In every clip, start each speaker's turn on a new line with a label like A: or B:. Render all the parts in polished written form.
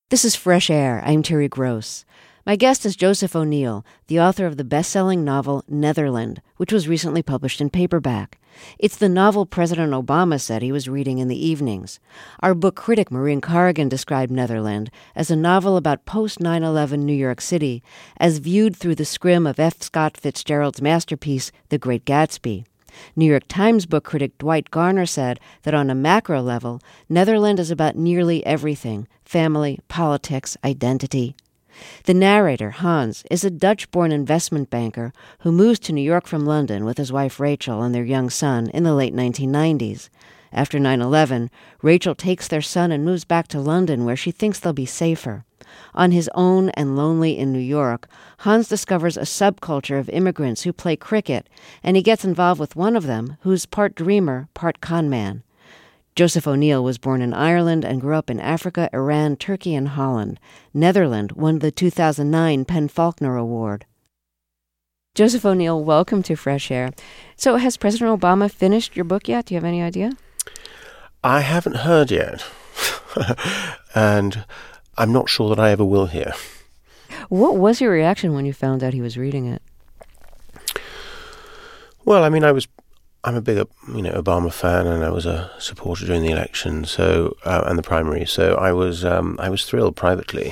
A: This is Fresh Air. I'm Terry Gross. My guest is Joseph O'Neill, the author of the best-selling novel Netherland, which was recently published in paperback. It's the novel President Obama said he was reading in the evenings. Our book critic Maureen Corrigan described Netherland as a novel about post-9/11 New York City, as viewed through the scrim of F. Scott Fitzgerald's masterpiece, The Great Gatsby. New York Times book critic Dwight Garner said that on a macro level, Netherland is about nearly everything: family, politics, identity. The narrator, Hans, is a Dutch-born investment banker who moves to New York from London with his wife Rachel and their young son in the late 1990s. After 9/11, Rachel takes their son and moves back to London where she thinks they'll be safer. On his own and lonely in New York, Hans discovers a subculture of immigrants who play cricket, and he gets involved with one of them who's part dreamer, part conman. Joseph O'Neill was born in Ireland and grew up in Africa, Iran, Turkey, and Holland. Netherland won the 2009 PEN/Faulkner Award. Joseph O'Neill, welcome to Fresh Air. So has President Obama finished your book yet? Do you have any idea?
B: I haven't heard yet. And I'm not sure that I ever will hear.
A: What was your reaction when you found out he was reading it?
B: Well, I mean, I'm a big, Obama fan, and I was a supporter during the election, and the primary. So I was thrilled privately.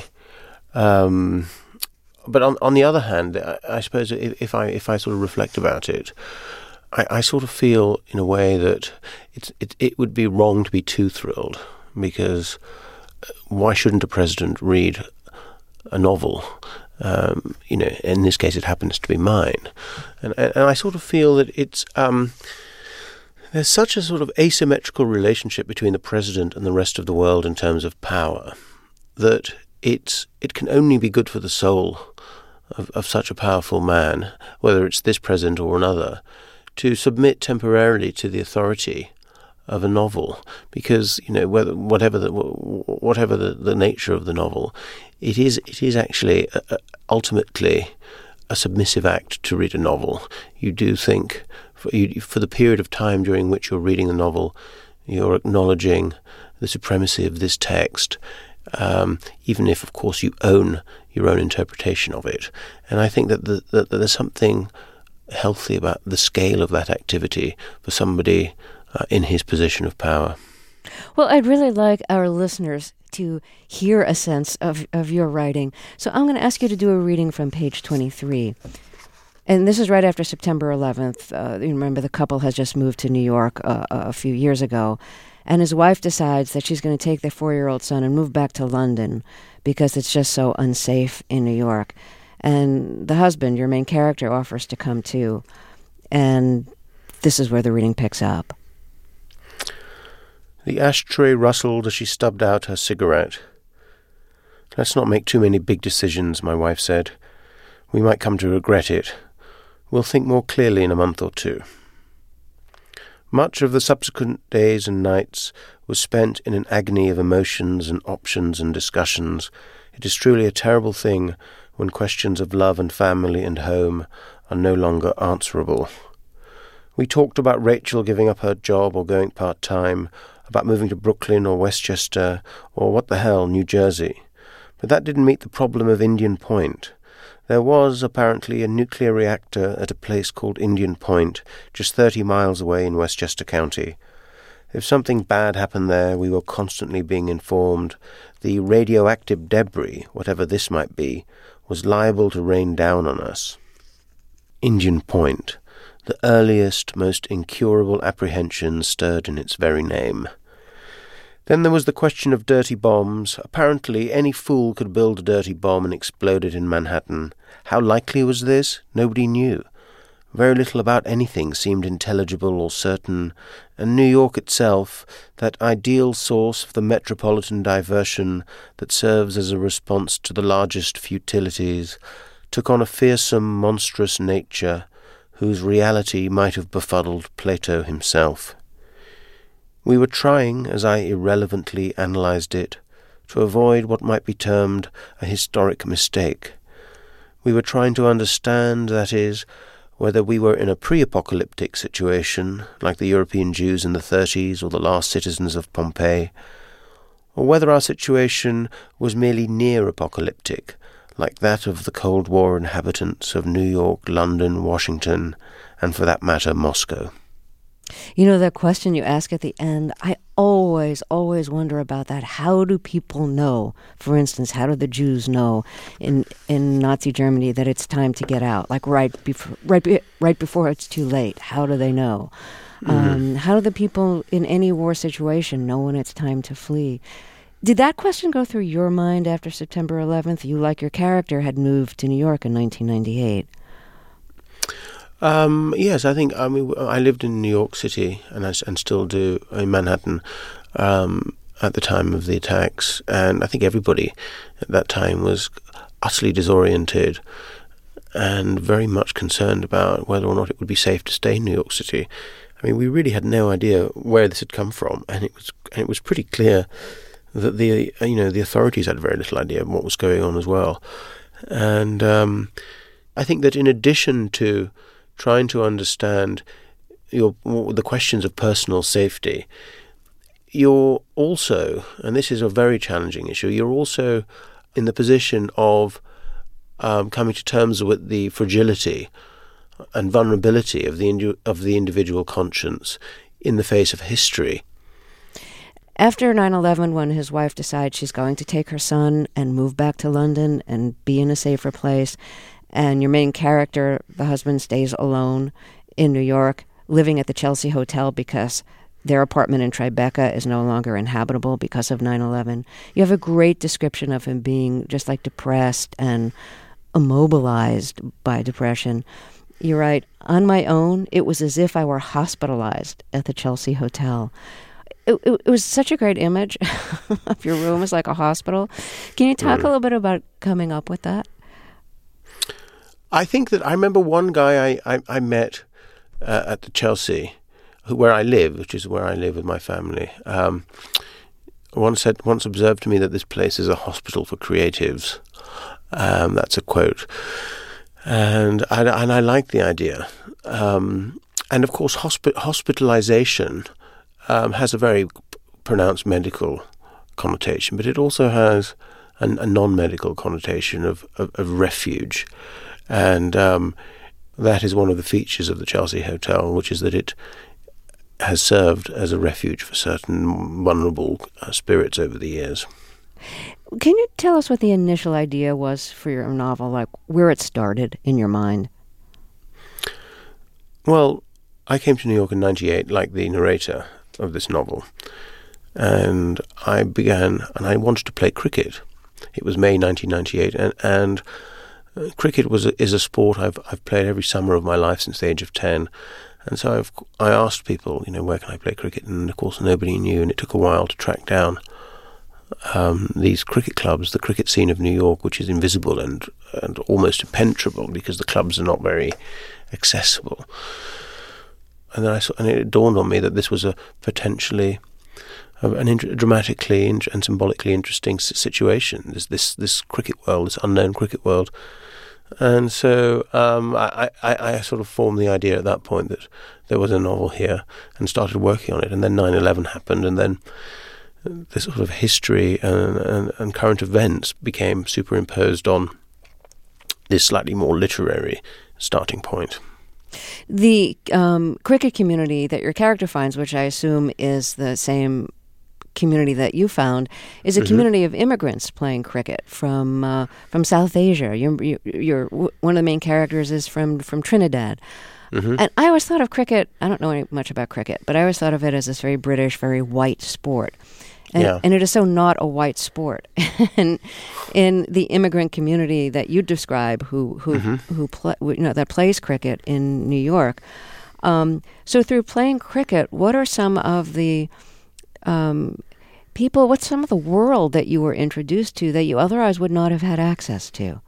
B: But on the other hand, I suppose if I sort of reflect about it, I sort of feel in a way that it would be wrong to be too thrilled, because why shouldn't a president read a novel? In this case, it happens to be mine, and I sort of feel that it's there's such a sort of asymmetrical relationship between the president and the rest of the world in terms of power that it can only be good for the soul of such a powerful man, whether it's this president or another, to submit temporarily to the authority of a novel, because whatever the nature of the novel, it is actually ultimately a submissive act to read a novel. You do think for the period of time during which you're reading the novel, you're acknowledging the supremacy of this text, even if, of course, you own your own interpretation of it. And I think that there's something healthy about the scale of that activity for somebody in his position of power.
A: Well, I'd really like our listeners to hear a sense of your writing. So I'm going to ask you to do a reading from page 23. And this is right after September 11th. You remember the couple has just moved to New York a few years ago. And his wife decides that she's going to take their 4-year-old son and move back to London because it's just so unsafe in New York. And the husband, your main character, offers to come too. And this is where the reading picks up.
B: The ashtray rustled as she stubbed out her cigarette. "Let's not make too many big decisions," my wife said. "We might come to regret it. We'll think more clearly in a month or two." Much of the subsequent days and nights was spent in an agony of emotions and options and discussions. It is truly a terrible thing when questions of love and family and home are no longer answerable. We talked about Rachel giving up her job or going part-time, about moving to Brooklyn or Westchester or what the hell, New Jersey. But that didn't meet the problem of Indian Point. There was, apparently, a nuclear reactor at a place called Indian Point, just 30 miles away in Westchester County. If something bad happened there, we were constantly being informed. The radioactive debris, whatever this might be, was liable to rain down on us. Indian Point. The earliest, most incurable apprehension stirred in its very name. Then there was the question of dirty bombs. Apparently any fool could build a dirty bomb and explode it in Manhattan. How likely was this? Nobody knew. Very little about anything seemed intelligible or certain, and New York itself, that ideal source of the metropolitan diversion that serves as a response to the largest futilities, took on a fearsome, monstrous nature whose reality might have befuddled Plato himself. We were trying, as I irrelevantly analysed it, to avoid what might be termed a historic mistake. We were trying to understand, that is, whether we were in a pre-apocalyptic situation, like the European Jews in the 30s or the last citizens of Pompeii, or whether our situation was merely near apocalyptic, like that of the Cold War inhabitants of New York, London, Washington, and for that matter, Moscow.
A: You know, that question you ask at the end, I always wonder about that. How do people know? For instance, how do the Jews know in Nazi Germany that it's time to get out? Like right before it's too late. How do they know? How do the people in any war situation know when it's time to flee? Did that question go through your mind after September 11th? You, like your character, had moved to New York in 1998.
B: Yes, I lived in New York City and still do in Manhattan at the time of the attacks, and I think everybody at that time was utterly disoriented and very much concerned about whether or not it would be safe to stay in New York City. I mean, we really had no idea where this had come from, and it was pretty clear that the authorities had very little idea of what was going on as well. And I think that in addition to trying to understand the questions of personal safety, you're also, and this is a very challenging issue, you're also in the position of coming to terms with the fragility and vulnerability of the individual conscience in the face of history.
A: After 9/11, when his wife decides she's going to take her son and move back to London and be in a safer place, and your main character, the husband, stays alone in New York, living at the Chelsea Hotel because their apartment in Tribeca is no longer inhabitable because of 9/11. You have a great description of him being just like depressed and immobilized by depression. You write, "On my own, it was as if I were hospitalized at the Chelsea Hotel." It was such a great image of your room as like a hospital. Can you talk a little bit about coming up with that?
B: I think that I remember one guy I met at the Chelsea, where I live, which is where I live with my family. Once observed to me that this place is a hospital for creatives. That's a quote, and I like the idea. And of course, hospitalization has a very pronounced medical connotation, but it also has a non-medical connotation of refuge. And that is one of the features of the Chelsea Hotel, which is that it has served as a refuge for certain vulnerable spirits over the years.
A: Can you tell us what the initial idea was for your novel, like where it started in your mind?
B: Well, I came to New York in 1998, like the narrator of this novel, and I wanted to play cricket. It was May 1998, and cricket is a sport I've played every summer of my life since the age of 10, and so I asked people, where can I play cricket, and of course nobody knew, and it took a while to track down these cricket clubs, the cricket scene of New York, which is invisible and almost impenetrable because the clubs are not very accessible. And then it dawned on me that this was a potentially dramatically and symbolically interesting situation. This cricket world, this unknown cricket world, and so I sort of formed the idea at that point that there was a novel here, and started working on it. And then 9/11 happened, and then this sort of history and current events became superimposed on this slightly more literary starting point.
A: The cricket community that your character finds, which I assume is the same community that you found, is a community of immigrants playing cricket from South Asia. You're one of the main characters is from Trinidad. And I always thought of cricket, I don't know much about cricket, but I always thought of it as this very British, very white sport. And it is so not a white sport. And in the immigrant community that you describe, that plays cricket in New York. So through playing cricket, what are some of the people? What's some of the world that you were introduced to that you otherwise would not have had access to?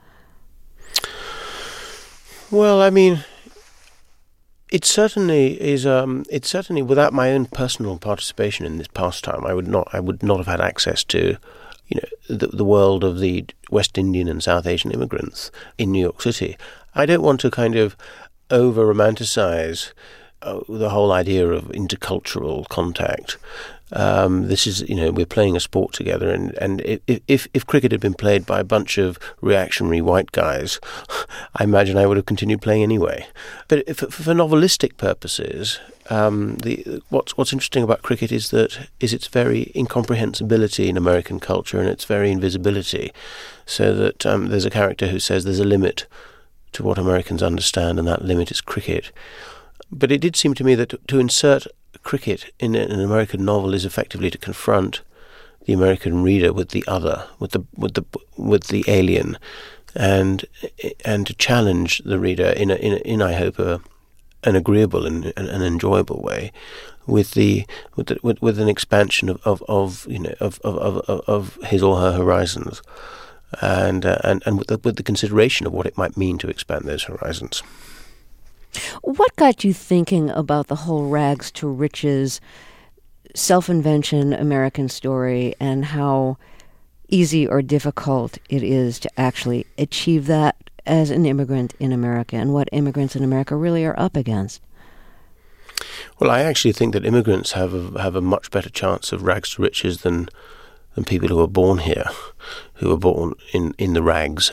B: Well, I mean, it certainly is. It's certainly without my own personal participation in this pastime, I would not have had access to, the world of the West Indian and South Asian immigrants in New York City. I don't want to kind of over-romanticize the whole idea of intercultural contact. This is, we're playing a sport together, and if cricket had been played by a bunch of reactionary white guys, I imagine I would have continued playing anyway. But for novelistic purposes, what's interesting about cricket is its very incomprehensibility in American culture and its very invisibility. So that there's a character who says there's a limit to what Americans understand, and that limit is cricket. But it did seem to me that to insert cricket in an American novel is effectively to confront the American reader with the other, with the alien, and to challenge the reader in I hope an agreeable and an enjoyable way, with an expansion of his or her horizons, and with the consideration of what it might mean to expand those horizons.
A: What got you thinking about the whole rags to riches, self-invention American story, and how easy or difficult it is to actually achieve that as an immigrant in America, and what immigrants in America really are up against?
B: Well, I actually think that immigrants have a much better chance of rags to riches than people who are born here, who are born in the rags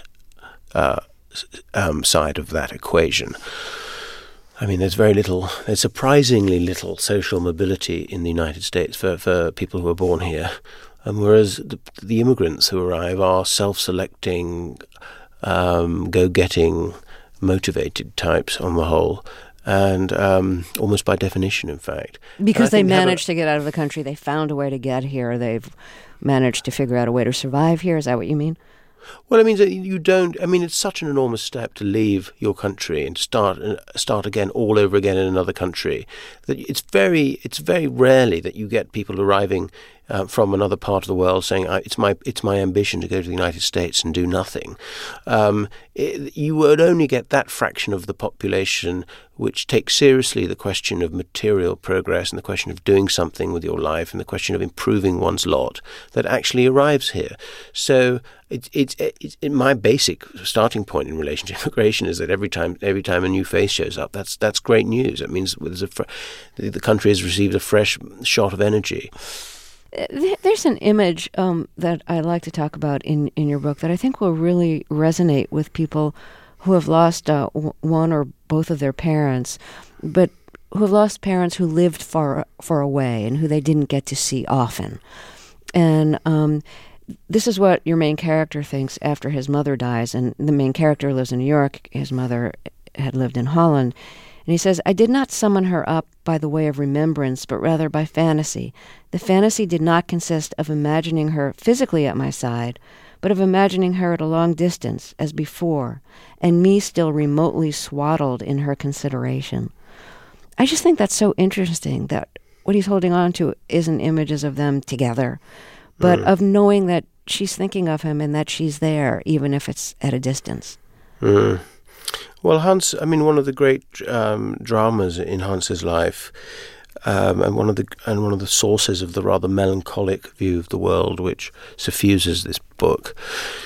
B: side of that equation. I mean, there's surprisingly little social mobility in the United States for people who are born here, whereas the immigrants who arrive are self-selecting, go-getting, motivated types on the whole, and almost by definition, in fact.
A: Because they managed to get out of the country, they found a way to get here, they've managed to figure out a way to survive here, is that what you mean?
B: Well, I mean, it's such an enormous step to leave your country and start again all over again in another country, that it's very rarely that you get people arriving from another part of the world saying it's my ambition to go to the United States and do nothing. You would only get that fraction of the population which takes seriously the question of material progress and the question of doing something with your life and the question of improving one's lot that actually arrives here. So it's my basic starting point in relation to immigration is that every time a new face shows up, that's great news. It means the country has received a fresh shot of energy.
A: There's an image that I like to talk about in your book that I think will really resonate with people who have lost one or both of their parents, but who have lost parents who lived far away and who they didn't get to see often. And this is what your main character thinks after his mother dies. And the main character lives in New York. His mother had lived in Holland. And he says, "I did not summon her up by the way of remembrance, but rather by fantasy. The fantasy did not consist of imagining her physically at my side, but of imagining her at a long distance, as before, and me still remotely swaddled in her consideration." I just think that's so interesting, that what he's holding on to isn't images of them together, but of knowing that she's thinking of him and that she's there, even if it's at a distance.
B: Well, Hans, one of the great dramas in Hans's life, and one of the sources of the rather melancholic view of the world which suffuses this book,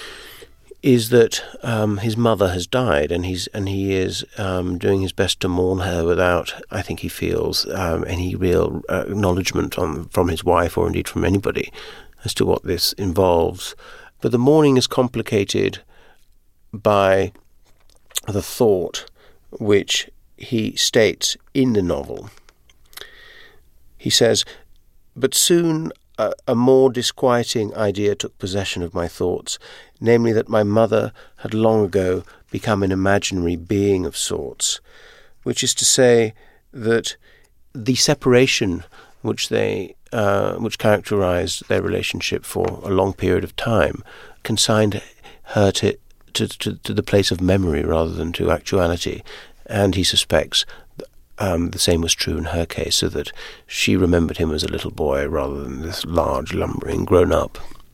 B: is that his mother has died, and he is doing his best to mourn her without, I think he feels, any real acknowledgement from his wife or indeed from anybody as to what this involves. But the mourning is complicated by the thought which he states in the novel. He says, "But soon a more disquieting idea took possession of my thoughts, namely that my mother had long ago become an imaginary being of sorts, which is to say that the separation which characterized their relationship for a long period of time consigned her to the place of memory rather than to actuality, and he suspects the same was true in her case, so that she remembered him as a little boy rather than this large, lumbering grown-up."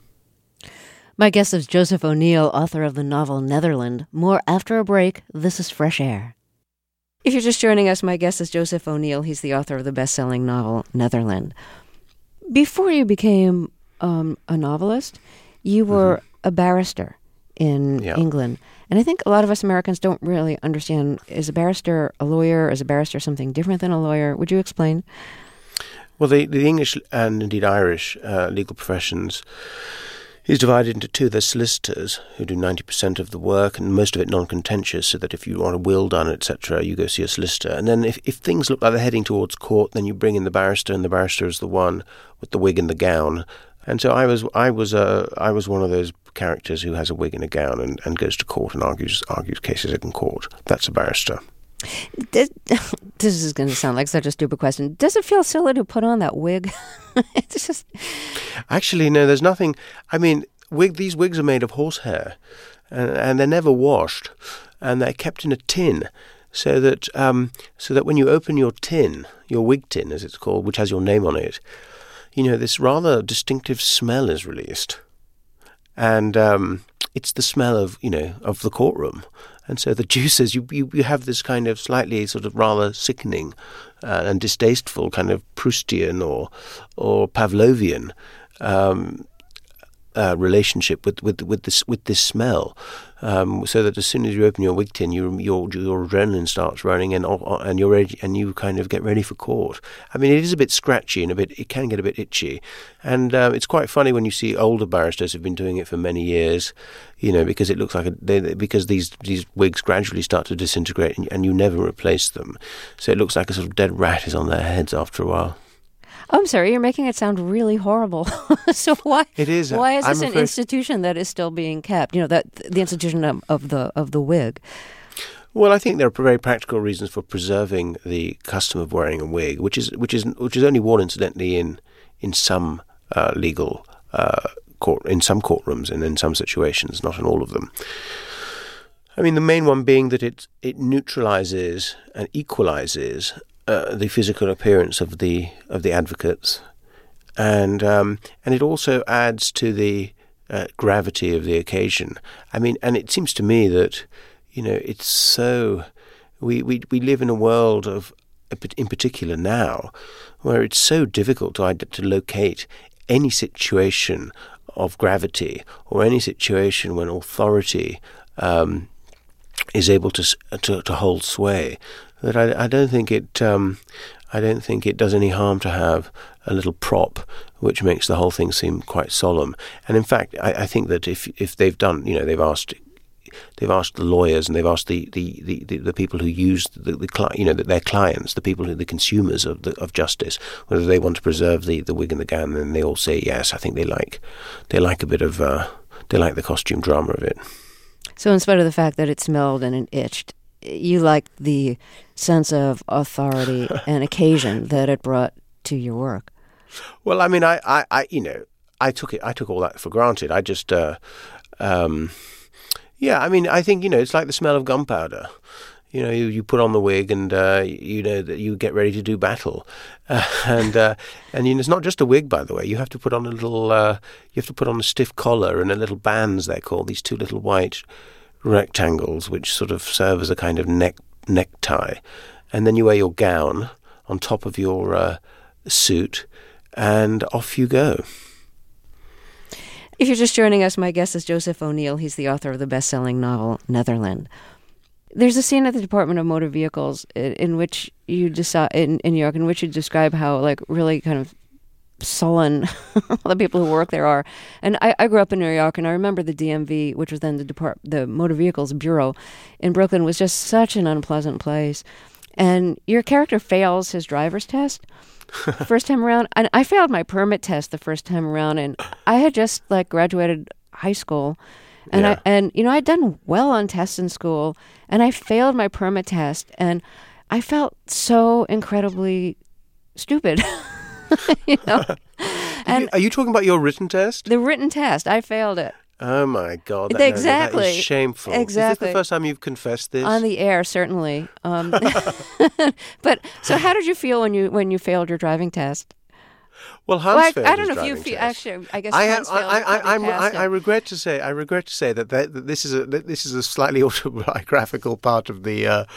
A: My guest is Joseph O'Neill, author of the novel Netherland. More after a break. This is Fresh Air. If you're just joining us, my guest is Joseph O'Neill. He's the author of the best-selling novel Netherland. Before you became a novelist, you were a barrister in England. And I think a lot of us Americans don't really understand, is a barrister a lawyer? Is a barrister something different than a lawyer? Would you explain?
B: Well, the English and indeed Irish legal professions is divided into two. There's solicitors who do 90% of the work, and most of it non-contentious, so that if you want a will done, etc., you go see a solicitor. And then if things look like they're heading towards court, then you bring in the barrister, and the barrister is the one with the wig and the gown. And so I was one of those characters who has a wig and a gown and goes to court and argues cases in court. That's a barrister.
A: This is going to sound like such a stupid question. Does it feel silly to put on that wig? It's just...
B: Actually, no, there's nothing. I mean, these wigs are made of horsehair, and they're never washed, and they're kept in a tin, so that when you open your tin, your wig tin, as it's called, which has your name on it, this rather distinctive smell is released, and it's the smell of the courtroom. And so the juices, you have this kind of slightly sort of rather sickening and distasteful kind of Proustian or Pavlovian relationship with this smell, so that as soon as you open your wig tin, your adrenaline starts running, and you're ready, and you kind of get ready for court. I mean, it is a bit scratchy and it can get a bit itchy, and it's quite funny when you see older barristers who've been doing it for many years, because it looks like because these wigs gradually start to disintegrate, and you never replace them, so it looks like a sort of dead rat is on their heads after a while.
A: Oh, I'm sorry, you're making it sound really horrible. So why?
B: It is.
A: Why is this an institution that is still being kept? That the institution of the wig.
B: Well, I think there are very practical reasons for preserving the custom of wearing a wig, which is only worn incidentally in some legal court, in some courtrooms and in some situations, not in all of them. I mean, the main one being that it neutralizes and equalizes the physical appearance of the advocates, and it also adds to the gravity of the occasion. I mean, and it seems to me that it's so we live in a world of, in particular now, where it's so difficult to locate any situation of gravity or any situation when authority is able to hold sway. That I don't think it does any harm to have a little prop which makes the whole thing seem quite solemn. And in fact, I think that if they've done, they've asked the lawyers and they've asked the people who use their clients, the people the consumers of justice, whether they want to preserve the wig and the gown, then they all say yes. I think they like a bit of they like the costume drama of it.
A: So in spite of the fact that it smelled and it itched, you liked the sense of authority and occasion that it brought to your work.
B: Well, I mean, I took all that for granted. I just, I mean, I think, it's like the smell of gunpowder. You put on the wig and, that you get ready to do battle. And it's not just a wig, by the way. You have to put on a stiff collar and a little bands, they're called, these two little white rectangles which sort of serve as a kind of necktie, and then you wear your gown on top of your suit, and off you go.
A: If you're just joining us, my guest is Joseph O'Neill. He's the author of the best-selling novel Netherland. There's a scene at the Department of Motor Vehicles in which you decide in New York, in which you describe how really kind of sullen the people who work there are. And I grew up in New York, and I remember the DMV, which was then the Motor Vehicles Bureau in Brooklyn, was just such an unpleasant place. And your character fails his driver's test first time around. And I failed my permit test the first time around, and I had just graduated high school. And I'd done well on tests in school, and I failed my permit test, and I felt so incredibly stupid. And
B: are you talking about your written test?
A: The written test, I failed it.
B: Oh my God!
A: Exactly.
B: That is shameful.
A: Exactly.
B: Is this the first time you've confessed this?
A: On the air, certainly. But so, how did you feel when you failed your driving test?
B: Well, Hans failed
A: I don't
B: his
A: know if you
B: driving
A: feel.
B: test.
A: Actually, I guess Hans failed.
B: I regret to say that this is a slightly autobiographical part of the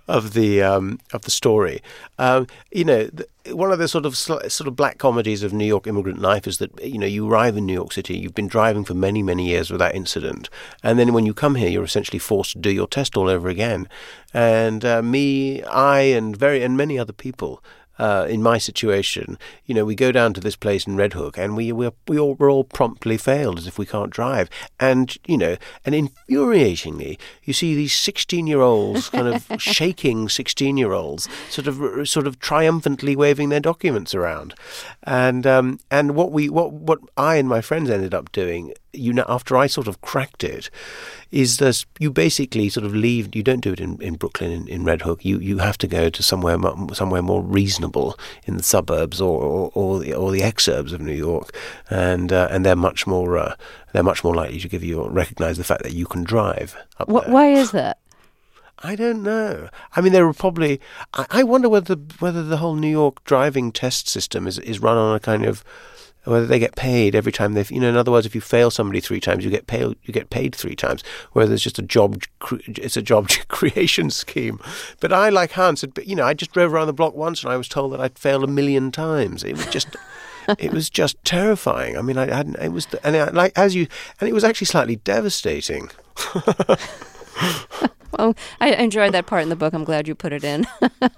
B: story. One of the sort of black comedies of New York immigrant life is that you arrive in New York City, you've been driving for many, many years without incident, and then when you come here, you're essentially forced to do your test all over again. And and many other people. In my situation, we go down to this place in Red Hook, and we're all promptly failed as if we can't drive. And and infuriatingly, you see these 16-year-olds, kind of shaking 16-year-olds, sort of triumphantly waving their documents around. And what I and my friends ended up doing, after I sort of cracked it, is that you basically sort of leave. You don't do it in Brooklyn, in Red Hook. You have to go to somewhere more reasonable in the suburbs or the exurbs of New York, and they're much more likely to recognize the fact that you can drive up there.
A: Why is that?
B: I don't know. I mean, there are probably. I wonder whether the whole New York driving test system is run on a kind of. Whether they get paid every time they've, in other words, if you fail somebody 3 times, you get paid 3 times. Whether it's just it's a job creation scheme. But I, like Hans, I just drove around the block once and I was told that I'd failed 1 million times. It was just terrifying. I mean, it was actually slightly devastating.
A: Well, I enjoyed that part in the book. I'm glad you put it in.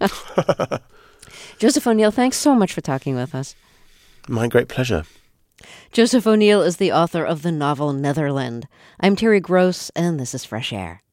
A: Joseph O'Neill, thanks so much for talking with us.
B: My great pleasure.
A: Joseph O'Neill is the author of the novel Netherland. I'm Terry Gross, and this is Fresh Air.